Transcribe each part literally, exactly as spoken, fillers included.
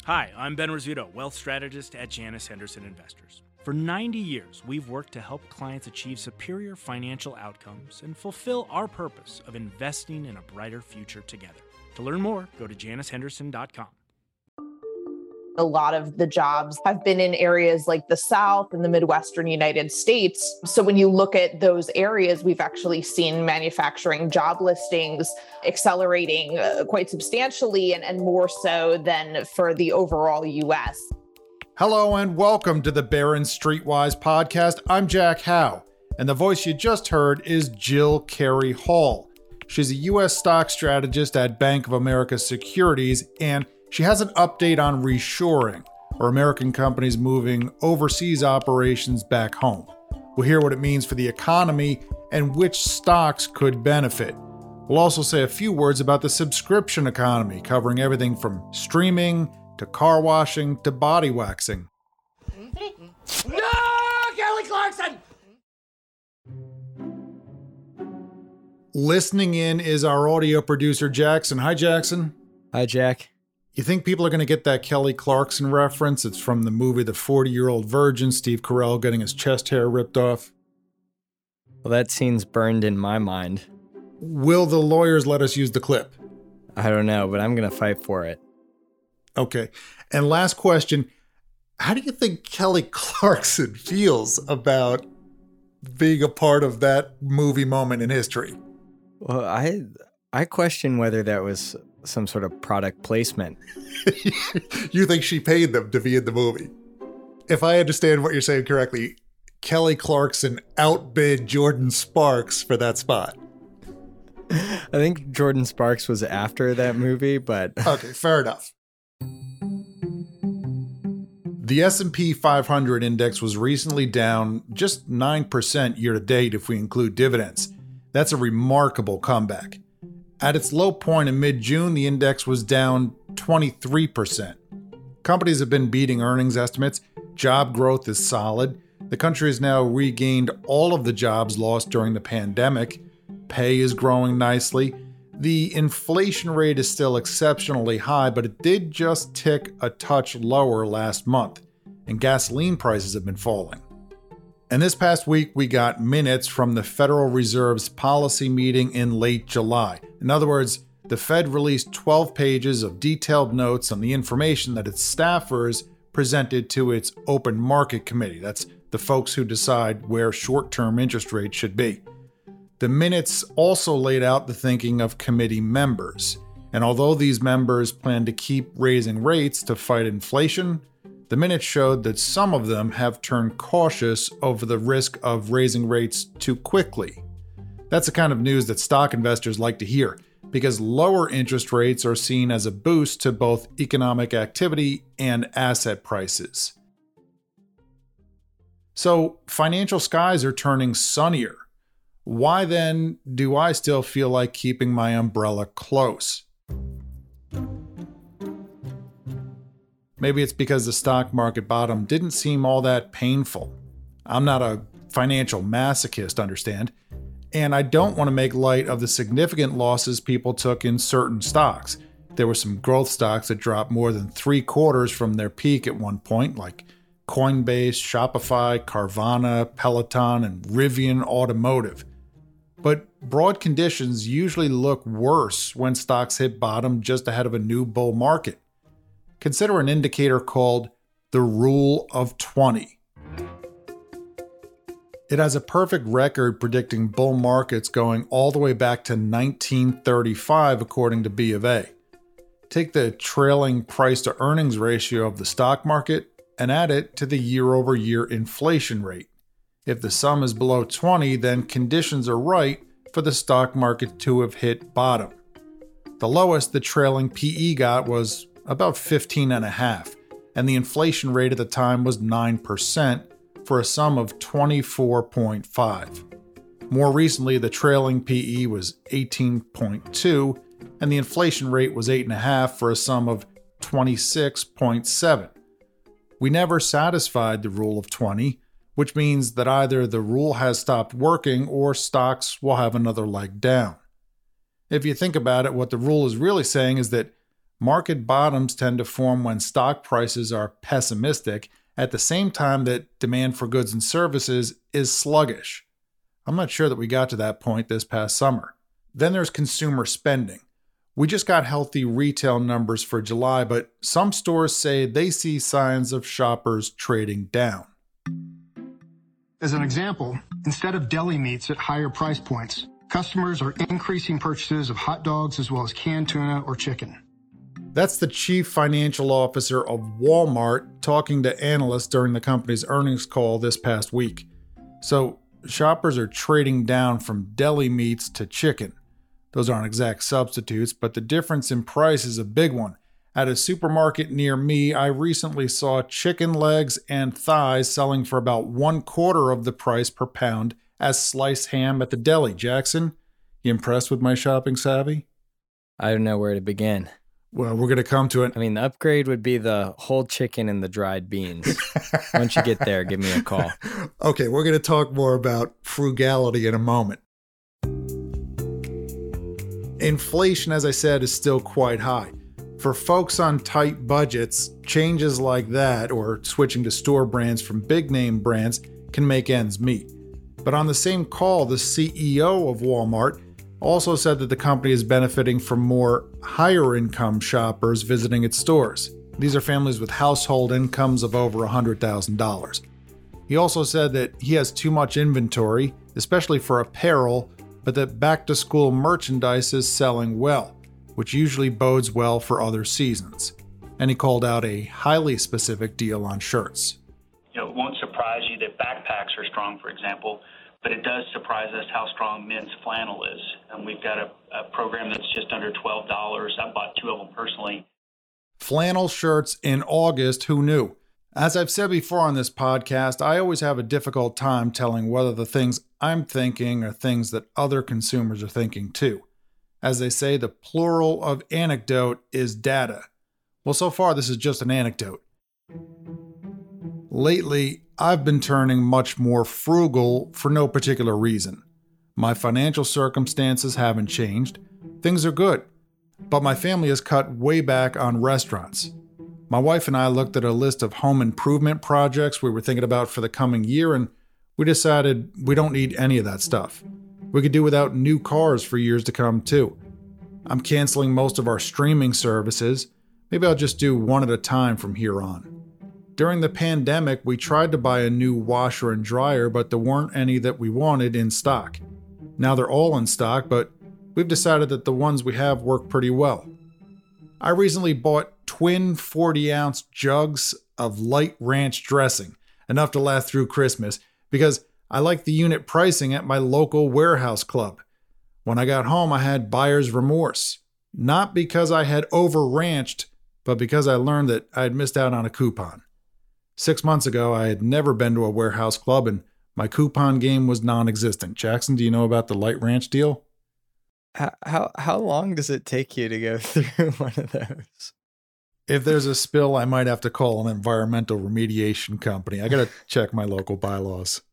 Hi, I'm Ben Rizzuto, wealth strategist at Janus Henderson Investors. For ninety years, we've worked to help clients achieve superior financial outcomes and fulfill our purpose of investing in a brighter future together. To learn more, go to janus henderson dot com. A lot of the jobs have been in areas like the South and the Midwestern United States. So when you look at those areas, we've actually seen manufacturing job listings accelerating uh, quite substantially and, and more so than for the overall U S. Hello and welcome to the Barron's Streetwise podcast. I'm Jack Howe, and the voice you just heard is Jill Carey Hall. She's a U S stock strategist at Bank of America Securities, and she has an update on reshoring, or American companies moving overseas operations back home. We'll hear what it means for the economy and which stocks could benefit. We'll also say a few words about the subscription economy, covering everything from streaming to car washing to body waxing. No, Kelly Clarkson! Listening in is our audio producer, Jackson. Hi, Jackson. Hi, Jack. You think people are going to get that Kelly Clarkson reference? It's from the movie The forty-Year-Old Virgin, Steve Carell getting his chest hair ripped off. Well, that scene's burned in my mind. Will the lawyers let us use the clip? I don't know, but I'm going to fight for it. Okay. And last question. How do you think Kelly Clarkson feels about being a part of that movie moment in history? Well, I I question whether that was some sort of product placement. You think she paid them to be in the movie? If I understand what you're saying correctly, Kelly Clarkson outbid Jordan Sparks for that spot. I think Jordan Sparks was after that movie, but... Okay, fair enough. The S and P five hundred index was recently down just nine percent year to date if we include dividends. That's a remarkable comeback. At its low point in mid-June, the index was down twenty-three percent. Companies have been beating earnings estimates. Job growth is solid. The country has now regained all of the jobs lost during the pandemic. Pay is growing nicely. The inflation rate is still exceptionally high, but it did just tick a touch lower last month, and gasoline prices have been falling. And this past week, we got minutes from the Federal Reserve's policy meeting in late July. In other words, the Fed released twelve pages of detailed notes on the information that its staffers presented to its Open Market Committee. That's the folks who decide where short-term interest rates should be. The minutes also laid out the thinking of committee members. And although these members plan to keep raising rates to fight inflation, the minutes showed that some of them have turned cautious over the risk of raising rates too quickly. That's the kind of news that stock investors like to hear, because lower interest rates are seen as a boost to both economic activity and asset prices. So, financial skies are turning sunnier. Why then do I still feel like keeping my umbrella close? Maybe it's because the stock market bottom didn't seem all that painful. I'm not a financial masochist, understand, and I don't want to make light of the significant losses people took in certain stocks. There were some growth stocks that dropped more than three quarters from their peak at one point, like Coinbase, Shopify, Carvana, Peloton, and Rivian Automotive. But broad conditions usually look worse when stocks hit bottom just ahead of a new bull market. Consider an indicator called the Rule of twenty. It has a perfect record predicting bull markets going all the way back to nineteen thirty-five, according to B of A. Take the trailing price-to-earnings ratio of the stock market and add it to the year-over-year inflation rate. If the sum is below twenty, then conditions are right for the stock market to have hit bottom. The lowest the trailing P E got was about fifteen and a half, and the inflation rate at the time was nine percent for a sum of twenty-four point five. More recently, the trailing P E was eighteen point two, and the inflation rate was eight point five for a sum of twenty-six point seven. We never satisfied the rule of twenty, which means that either the rule has stopped working or stocks will have another leg down. If you think about it, what the rule is really saying is that Market bottoms tend to form when stock prices are pessimistic at the same time that demand for goods and services is sluggish. I'm not sure that we got to that point this past summer. Then there's consumer spending. We just got healthy retail numbers for July, but some stores say they see signs of shoppers trading down. As an example, instead of deli meats at higher price points, customers are increasing purchases of hot dogs as well as canned tuna or chicken. That's the chief financial officer of Walmart talking to analysts during the company's earnings call this past week. So shoppers are trading down from deli meats to chicken. Those aren't exact substitutes, but the difference in price is a big one. At a supermarket near me, I recently saw chicken legs and thighs selling for about one quarter of the price per pound as sliced ham at the deli. Jackson, you impressed with my shopping savvy? I don't know where to begin. Well, we're going to come to it. I mean, the upgrade would be the whole chicken and the dried beans. Once you get there, give me a call. Okay, we're going to talk more about frugality in a moment. Inflation, as I said, is still quite high. For folks on tight budgets, changes like that, or switching to store brands from big-name brands, can make ends meet. But on the same call, the C E O of Walmart also said that the company is benefiting from more higher-income shoppers visiting its stores. These are families with household incomes of over one hundred thousand dollars. He also said that he has too much inventory, especially for apparel, but that back-to-school merchandise is selling well, which usually bodes well for other seasons. And he called out a highly specific deal on shirts. You know, it won't surprise you that backpacks are strong, for example, but it does surprise us how strong men's flannel is. And we've got a, a program that's just under twelve dollars. I bought two of them personally. Flannel shirts in August, who knew? As I've said before on this podcast, I always have a difficult time telling whether the things I'm thinking are things that other consumers are thinking too. As they say, the plural of anecdote is data. Well, so far this is just an anecdote. Lately, I've been turning much more frugal for no particular reason. My financial circumstances haven't changed. Things are good. But my family has cut way back on restaurants. My wife and I looked at a list of home improvement projects we were thinking about for the coming year, and we decided we don't need any of that stuff. We could do without new cars for years to come, too. I'm canceling most of our streaming services. Maybe I'll just do one at a time from here on. During the pandemic, we tried to buy a new washer and dryer, but there weren't any that we wanted in stock. Now they're all in stock, but we've decided that the ones we have work pretty well. I recently bought twin forty-ounce jugs of light ranch dressing, enough to last through Christmas, because I like the unit pricing at my local warehouse club. When I got home, I had buyer's remorse. Not because I had over-ranched, but because I learned that I had missed out on a coupon. Six months ago, I had never been to a warehouse club, and my coupon game was non-existent. Jackson, do you know about the light ranch deal? How, how how long does it take you to go through one of those? If there's a spill, I might have to call an environmental remediation company. I got to check my local bylaws.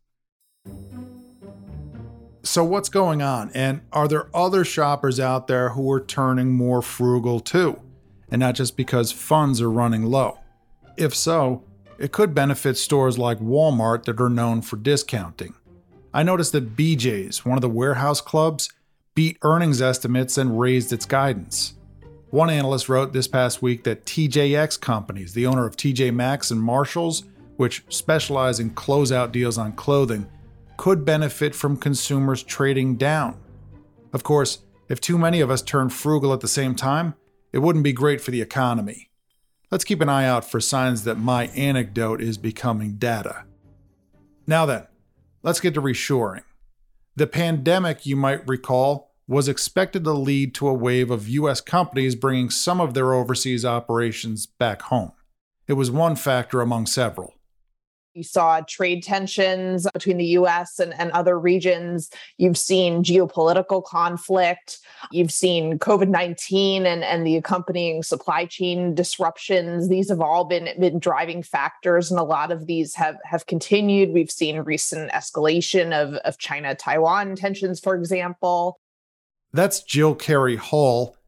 So what's going on? And are there other shoppers out there who are turning more frugal too? And not just because funds are running low. If so, it could benefit stores like Walmart that are known for discounting. I noticed that B J's, one of the warehouse clubs, beat earnings estimates and raised its guidance. One analyst wrote this past week that T J X Companies, the owner of T J Maxx and Marshalls, which specialize in closeout deals on clothing, could benefit from consumers trading down. Of course, if too many of us turn frugal at the same time, it wouldn't be great for the economy. Let's keep an eye out for signs that my anecdote is becoming data. Now then, let's get to reshoring. The pandemic, you might recall, was expected to lead to a wave of U S companies bringing some of their overseas operations back home. It was one factor among several. You saw trade tensions between the U S and, and other regions. You've seen geopolitical conflict. You've seen COVID nineteen and, and the accompanying supply chain disruptions. These have all been, been driving factors, and a lot of these have, have continued. We've seen recent escalation of, of China-Taiwan tensions, for example. That's Jill Carey Hall.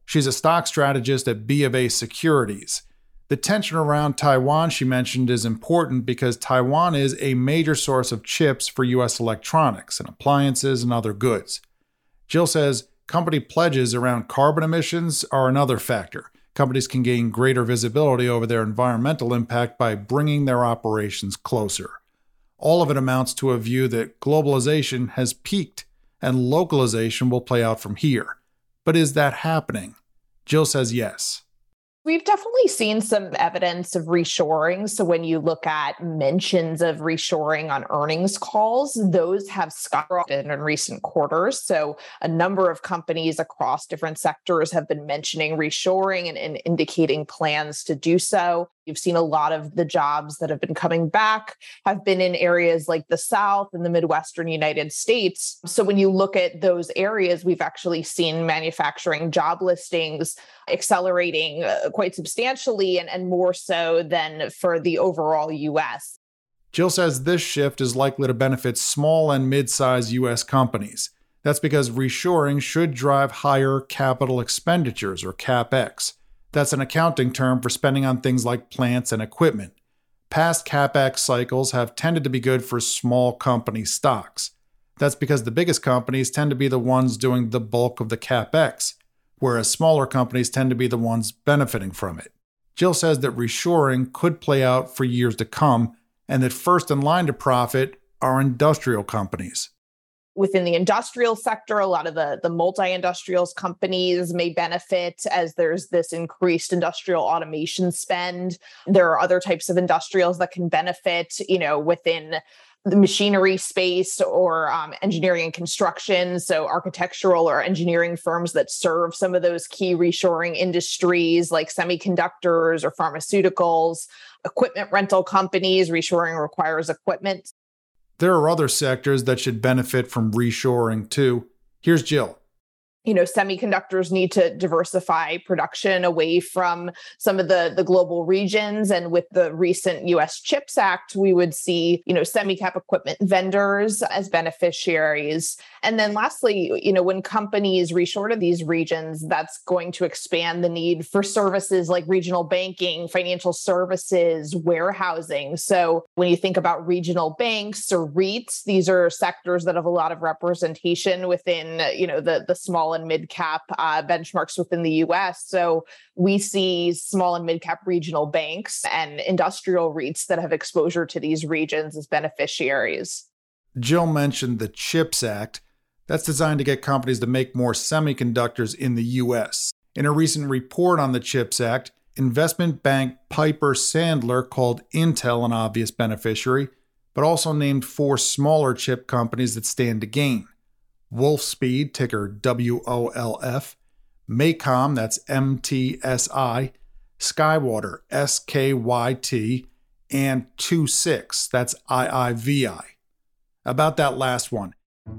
She's a stock strategist at B of A Securities. The tension around Taiwan, she mentioned, is important because Taiwan is a major source of chips for U S electronics and appliances and other goods. Jill says company pledges around carbon emissions are another factor. Companies can gain greater visibility over their environmental impact by bringing their operations closer. All of it amounts to a view that globalization has peaked and localization will play out from here. But is that happening? Jill says yes. We've definitely seen some evidence of reshoring. So when you look at mentions of reshoring on earnings calls, those have skyrocketed in recent quarters. So a number of companies across different sectors have been mentioning reshoring and, and indicating plans to do so. You've seen a lot of the jobs that have been coming back have been in areas like the South and the Midwestern United States. So when you look at those areas, we've actually seen manufacturing job listings accelerating uh, quite substantially and, and more so than for the overall U S. Jill says this shift is likely to benefit small and mid-sized U S companies. That's because reshoring should drive higher capital expenditures, or CapEx. That's an accounting term for spending on things like plants and equipment. Past CapEx cycles have tended to be good for small company stocks. That's because the biggest companies tend to be the ones doing the bulk of the CapEx, whereas smaller companies tend to be the ones benefiting from it. Jill says that reshoring could play out for years to come, and that first in line to profit are industrial companies. Within the industrial sector, a lot of the, the multi-industrials companies may benefit as there's this increased industrial automation spend. There are other types of industrials that can benefit, you know, within the machinery space or um, engineering and construction. So architectural or engineering firms that serve some of those key reshoring industries like semiconductors or pharmaceuticals, equipment rental companies. Reshoring requires equipment. There are other sectors that should benefit from reshoring too. Here's Jill. You know, semiconductors need to diversify production away from some of the, the global regions. And with the recent U S CHIPS Act, we would see, you know, semi-cap equipment vendors as beneficiaries. And then lastly, you know, when companies reshore to these regions, that's going to expand the need for services like regional banking, financial services, warehousing. So when you think about regional banks or REITs, these are sectors that have a lot of representation within, you know, the, the small and mid-cap uh, benchmarks within the U S. So we see small and mid-cap regional banks and industrial REITs that have exposure to these regions as beneficiaries. Jill mentioned the CHIPS Act. That's designed to get companies to make more semiconductors in the U S. In a recent report on the CHIPS Act, investment bank Piper Sandler called Intel an obvious beneficiary, but also named four smaller chip companies that stand to gain. Wolfspeed, ticker W O L F, MACOM, that's M T S I, Skywater, S K Y T, and two six, that's I I V I. About that last one.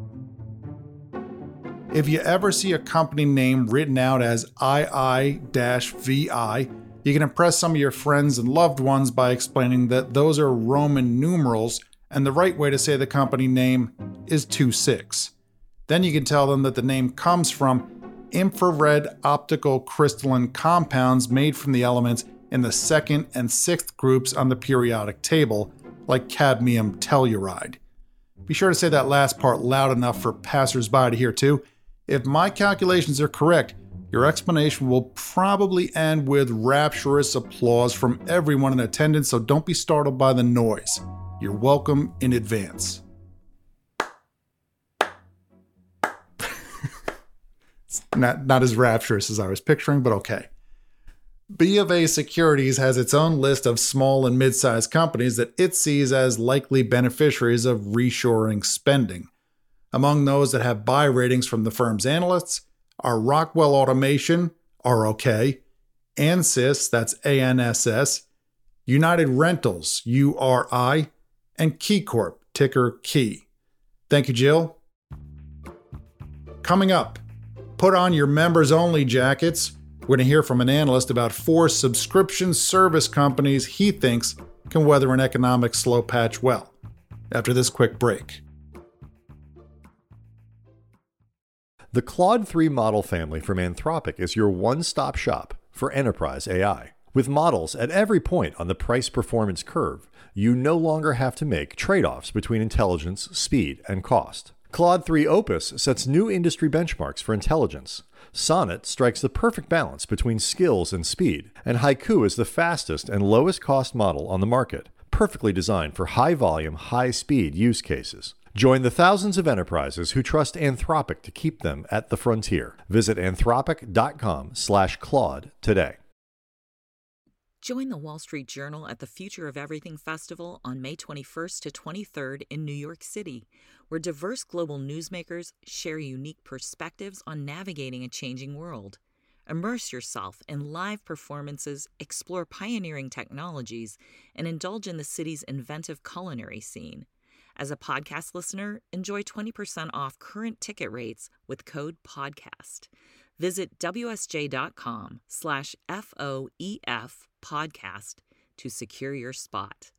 If you ever see a company name written out as I I V I, you can impress some of your friends and loved ones by explaining that those are Roman numerals and the right way to say the company name is two six. Then you can tell them that the name comes from infrared optical crystalline compounds made from the elements in the second and sixth groups on the periodic table, like cadmium telluride. Be sure to say that last part loud enough for passersby to hear too. If my calculations are correct, your explanation will probably end with rapturous applause from everyone in attendance, so don't be startled by the noise. You're welcome in advance. Not, not as rapturous as I was picturing, but okay. B of A Securities has its own list of small and mid-sized companies that it sees as likely beneficiaries of reshoring spending. Among those that have buy ratings from the firm's analysts are Rockwell Automation, R O K, Ansys, that's A N S S, United Rentals, U R I, and KeyCorp, ticker Key. Thank you, Jill. Coming up, put on your members-only jackets. We're going to hear from an analyst about four subscription service companies he thinks can weather an economic slow patch well. After this quick break. The Claude three model family from Anthropic is your one-stop shop for enterprise A I. With models at every point on the price-performance curve, you no longer have to make trade-offs between intelligence, speed, and cost. Claude three Opus sets new industry benchmarks for intelligence. Sonnet strikes the perfect balance between skills and speed, and Haiku is the fastest and lowest-cost model on the market, perfectly designed for high-volume, high-speed use cases. Join the thousands of enterprises who trust Anthropic to keep them at the frontier. Visit anthropic.com slash Claude today. Join the Wall Street Journal at the Future of Everything Festival on May twenty-first to twenty-third in New York City, where diverse global newsmakers share unique perspectives on navigating a changing world. Immerse yourself in live performances, explore pioneering technologies, and indulge in the city's inventive culinary scene. As a podcast listener, enjoy twenty percent off current ticket rates with code PODCAST. Visit wsj.com slash FOEF podcast to secure your spot.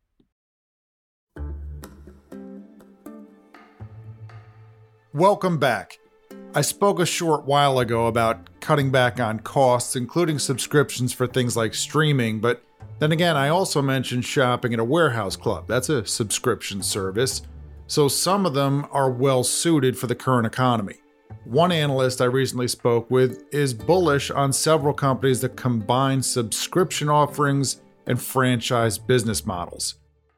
Welcome back. I spoke a short while ago about cutting back on costs, including subscriptions for things like streaming, but then again, I also mentioned shopping at a warehouse club. That's a subscription service. So some of them are well suited for the current economy. One analyst I recently spoke with is bullish on several companies that combine subscription offerings and franchise business models.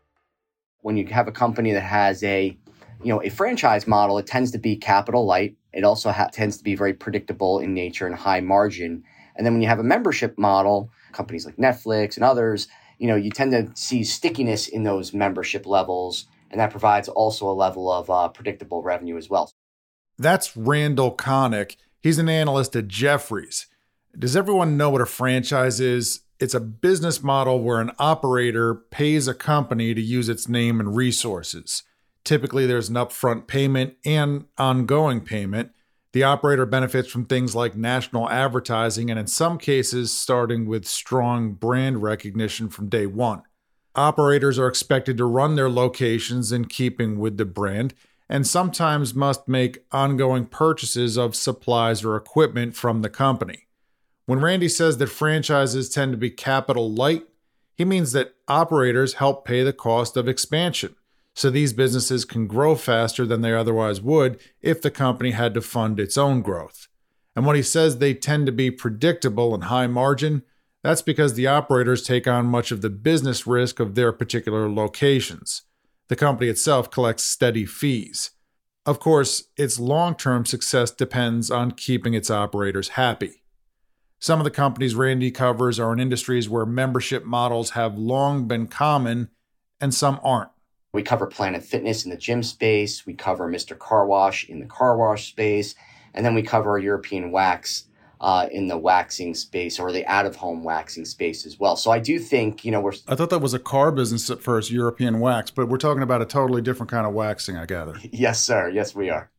When you have a company that has a, you know, a franchise model, it tends to be capital light. It also ha- tends to be very predictable in nature and high margin. And then when you have a membership model, companies like Netflix and others, you know, you tend to see stickiness in those membership levels, and that provides also a level of uh, predictable revenue as well. That's Randall Connick. He's an analyst at Jefferies. Does everyone know what a franchise is? It's a business model where an operator pays a company to use its name and resources. Typically, there's an upfront payment and ongoing payment. The operator benefits from things like national advertising and in some cases, starting with strong brand recognition from day one. Operators are expected to run their locations in keeping with the brand and sometimes must make ongoing purchases of supplies or equipment from the company. When Randy says that franchises tend to be capital light, he means that operators help pay the cost of expansion. So these businesses can grow faster than they otherwise would if the company had to fund its own growth. And when he says they tend to be predictable and high margin, that's because the operators take on much of the business risk of their particular locations. The company itself collects steady fees. Of course, its long-term success depends on keeping its operators happy. Some of the companies Randy covers are in industries where membership models have long been common and some aren't. We cover Planet Fitness in the gym space. We cover Mister Car Wash in the car wash space. And then we cover European Wax uh, in the waxing space or the out-of-home waxing space as well. So I do think, you know, we're... I thought that was a car business at first, European Wax, but we're talking about a totally different kind of waxing, I gather. Yes, sir. Yes, we are.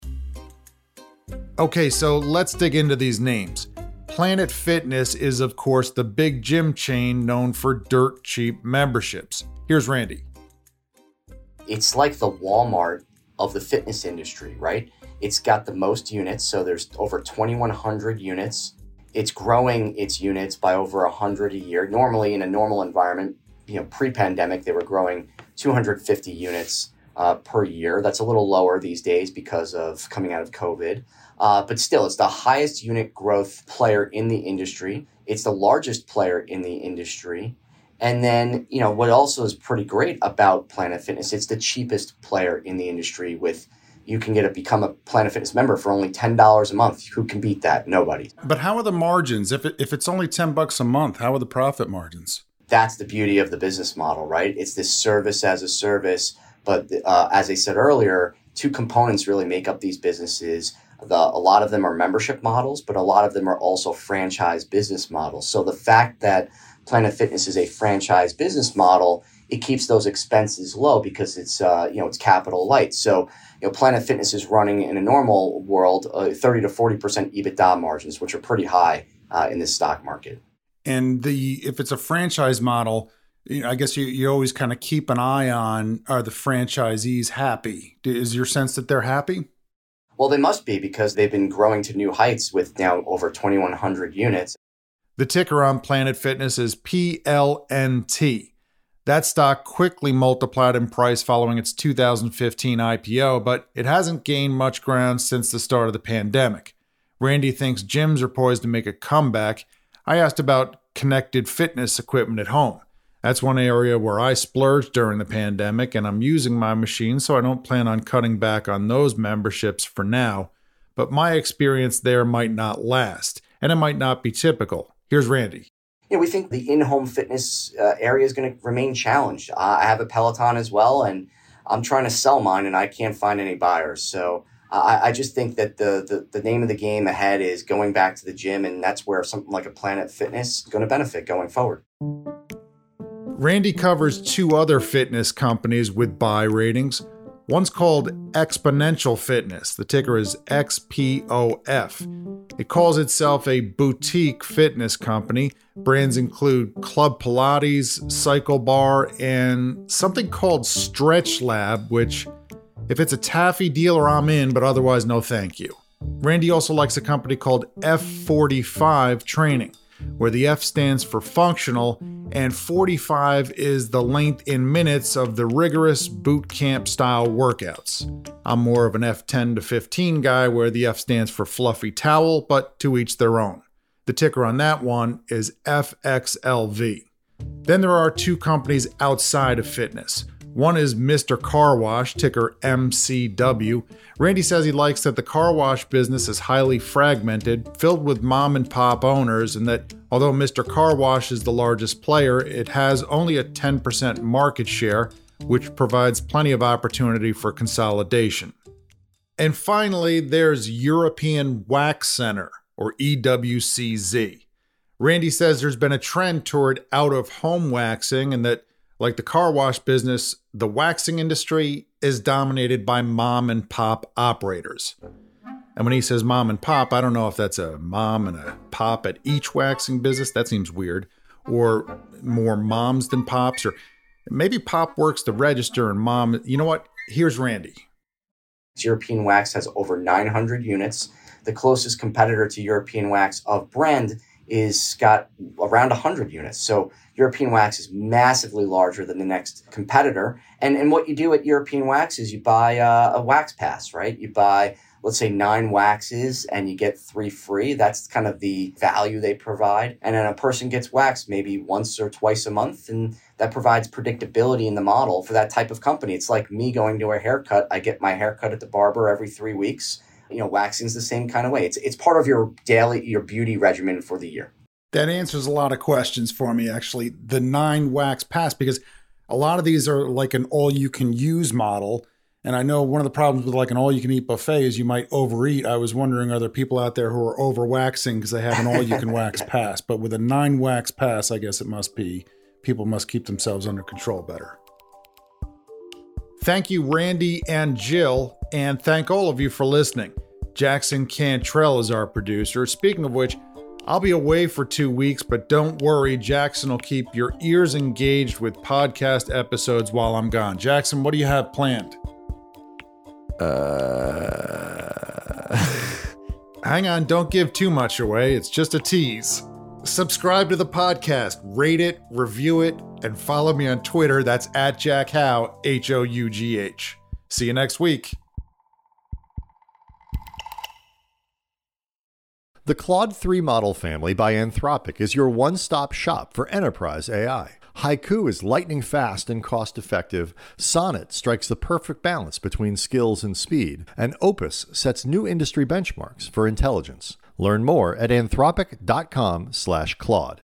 Okay, so let's dig into these names. Planet Fitness is, of course, the big gym chain known for dirt cheap memberships. Here's Randy. It's like the Walmart of the fitness industry, right? It's got the most units, so there's over twenty-one hundred units. It's growing its units by over one hundred a year. Normally, in a normal environment, you know, pre-pandemic, they were growing two hundred fifty units uh, per year. That's a little lower these days because of coming out of COVID. Uh, but still, it's the highest unit growth player in the industry. It's the largest player in the industry. And then, you know, what also is pretty great about Planet Fitness, it's the cheapest player in the industry with, you can get a, become a Planet Fitness member for only ten dollars a month. Who can beat that? Nobody. But how are the margins? If it, if it's only ten bucks a month, how are the profit margins? That's the beauty of the business model, right? It's this service as a service. But uh, as I said earlier, two components really make up these businesses. The, a lot of them are membership models, but a lot of them are also franchise business models. So the fact that Planet Fitness is a franchise business model, it keeps those expenses low because it's uh, you know it's capital light. So you know Planet Fitness is running in a normal world uh, thirty to forty percent EBITDA margins, which are pretty high uh, in this stock market. And the if it's a franchise model, you know, I guess you, you always kind of keep an eye on, are the franchisees happy? Is your sense that they're happy? Well, they must be because they've been growing to new heights with now over twenty-one hundred units. The ticker on Planet Fitness is P L N T. That stock quickly multiplied in price following its two thousand fifteen I P O, but it hasn't gained much ground since the start of the pandemic. Randy thinks gyms are poised to make a comeback. I asked about connected fitness equipment at home. That's one area where I splurged during the pandemic, and I'm using my machine, so I don't plan on cutting back on those memberships for now. But my experience there might not last, and it might not be typical. Here's Randy. Yeah, we think the in-home fitness uh, area is going to remain challenged. Uh, I have a Peloton as well, and I'm trying to sell mine, and I can't find any buyers. So uh, I, I just think that the, the the name of the game ahead is going back to the gym, and that's where something like a Planet Fitness is going to benefit going forward. Randy covers two other fitness companies with buy ratings. One's called Exponential Fitness. The ticker is X P O F. It calls itself a boutique fitness company. Brands include Club Pilates, Cycle Bar, and something called Stretch Lab, which, if it's a taffy dealer, I'm in, but otherwise, no thank you. Randy also likes a company called F forty-five Training, where the F stands for functional, and forty-five is the length in minutes of the rigorous boot camp style workouts. I'm more of an F ten to fifteen guy, where the F stands for fluffy towel, but to each their own. The ticker on that one is F X L V. Then there are two companies outside of fitness. One is Mister Car Wash, ticker M C W. Randy says he likes that the car wash business is highly fragmented, filled with mom and pop owners, and that although Mister Car Wash is the largest player, it has only a ten percent market share, which provides plenty of opportunity for consolidation. And finally, there's European Wax Center, or E W C Z. Randy says there's been a trend toward out-of-home waxing, and that, like the car wash business, the waxing industry is dominated by mom and pop operators. And when he says mom and pop, I don't know if that's a mom and a pop at each waxing business. That seems weird. Or more moms than pops. Or maybe pop works the register and mom. You know what? Here's Randy. European Wax has over nine hundred units. The closest competitor to European Wax of brand is got around one hundred units. So European Wax is massively larger than the next competitor. And and what you do at European Wax is you buy a, a wax pass, right? You buy, let's say, nine waxes and you get three free. That's kind of the value they provide. And then a person gets waxed maybe once or twice a month, and that provides predictability in the model for that type of company. It's like me going to a haircut. I get my haircut at the barber every three weeks. You know, waxing's the same kind of way. It's it's part of your daily, your beauty regimen for the year. That answers a lot of questions for me, actually. The nine wax pass, because a lot of these are like an all-you-can-use model. And I know one of the problems with like an all-you-can-eat buffet is you might overeat. I was wondering, are there people out there who are over-waxing because they have an all-you-can-wax pass? But with a nine wax pass, I guess it must be, people must keep themselves under control better. Thank you, Randy and Jill, and thank all of you for listening. Jackson Cantrell is our producer. Speaking of which, I'll be away for two weeks, but don't worry, Jackson will keep your ears engaged with podcast episodes while I'm gone. Jackson, what do you have planned? Uh... Hang on, don't give too much away. It's just a tease. Subscribe to the podcast, rate it, review it, and follow me on Twitter. That's at Jack Hough, H O U G H. See you next week. The Claude three model family by Anthropic is your one-stop shop for enterprise A I. Haiku is lightning fast and cost-effective. Sonnet strikes the perfect balance between skills and speed. And Opus sets new industry benchmarks for intelligence. Learn more at anthropic dot com slash Claude.